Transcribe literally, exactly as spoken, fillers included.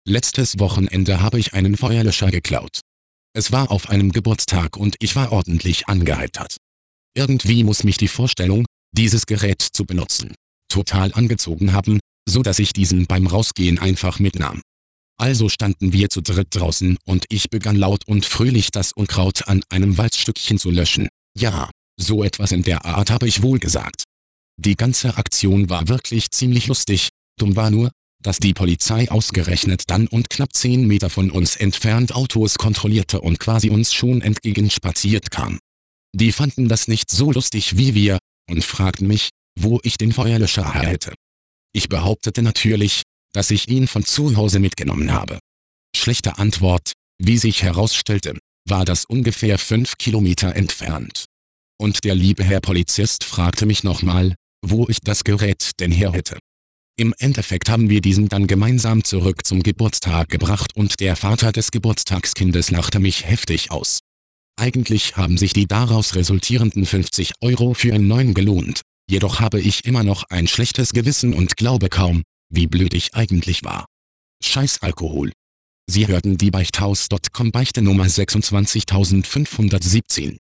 Letztes Wochenende habe ich einen Feuerlöscher geklaut. Es war auf einem Geburtstag und ich war ordentlich angeheitert. Irgendwie muss mich die Vorstellung, dieses Gerät zu benutzen, total angezogen haben, so dass ich diesen beim Rausgehen einfach mitnahm. Also standen wir zu dritt draußen und ich begann laut und fröhlich das Unkraut an einem Waldstückchen zu löschen. Ja, so etwas in der Art habe ich wohl gesagt. Die ganze Aktion war wirklich ziemlich lustig, dumm war nur, dass die Polizei ausgerechnet dann und knapp zehn Meter von uns entfernt Autos kontrollierte und quasi uns schon entgegenspaziert kam. Die fanden das nicht so lustig wie wir und fragten mich, wo ich den Feuerlöscher hätte. Ich behauptete natürlich, dass ich ihn von zu Hause mitgenommen habe. Schlechte Antwort, wie sich herausstellte, war das ungefähr fünf Kilometer entfernt. Und der liebe Herr Polizist fragte mich nochmal, wo ich das Gerät denn her hätte. Im Endeffekt haben wir diesen dann gemeinsam zurück zum Geburtstag gebracht und der Vater des Geburtstagskindes lachte mich heftig aus. Eigentlich haben sich die daraus resultierenden fünfzig Euro für einen neuen gelohnt, jedoch habe ich immer noch ein schlechtes Gewissen und glaube kaum, wie blöd ich eigentlich war. Scheiß Alkohol. Sie hörten die Beichthaus Punkt com Beichte Nummer sechsundzwanzigtausendfünfhundertsiebzehn.